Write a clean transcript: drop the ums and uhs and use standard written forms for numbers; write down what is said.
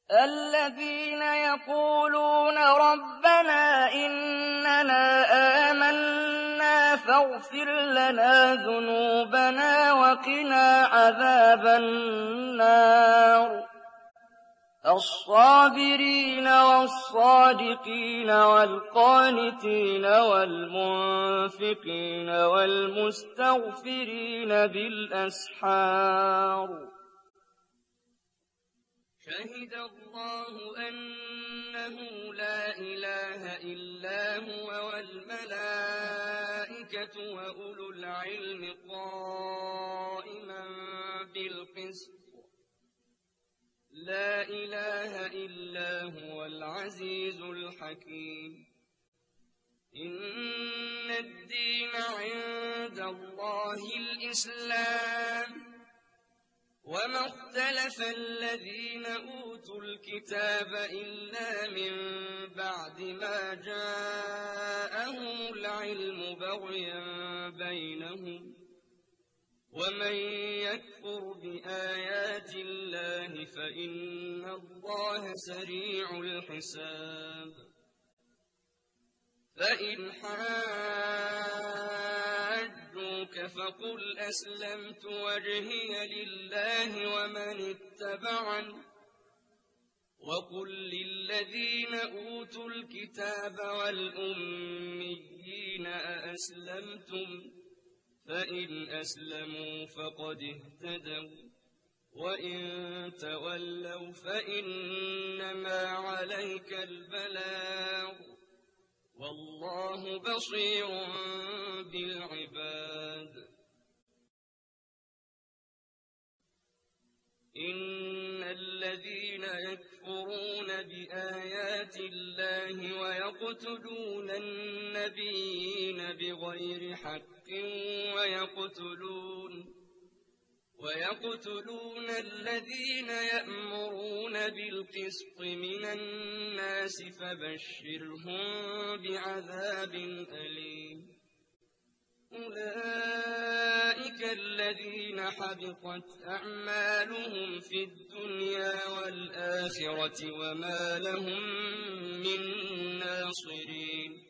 الذين يقولون ربنا إننا آمنا فاغفر لنا ذنوبنا وقنا عذاب النار الصابرين والصادقين والقانتين والمنفقين والمستغفرين بالأسحار شهد الله أنه لا إله إلا هو والملائكة وأولو العلم قائما بالقسط لا إله إلا هو العزيز الحكيم إن الدين عند الله الإسلام وما اختلف الذين أوتوا الكتاب إلا من بعد ما جاءهم العلم بغيا بينهم ومن يكفر بآيات الله فإن الله سريع الحساب فإن حاجوك فقل أسلمت وجهي لله ومن اتبعني وقل للذين أوتوا الكتاب والأميين أأسلمتم فإن أسلموا فقد اهتدوا وإن تولوا فإنما عليك البلاغ والله بصير بالعباد إن الذين يكفرون بآيات الله ويقتلون النبيين بغير حق ويقتلون الذين يأمرون بالقسط من الناس فبشرهم بعذاب أليم أولئك الذين حبطت أعمالهم في الدنيا والآخرة وما لهم من ناصرين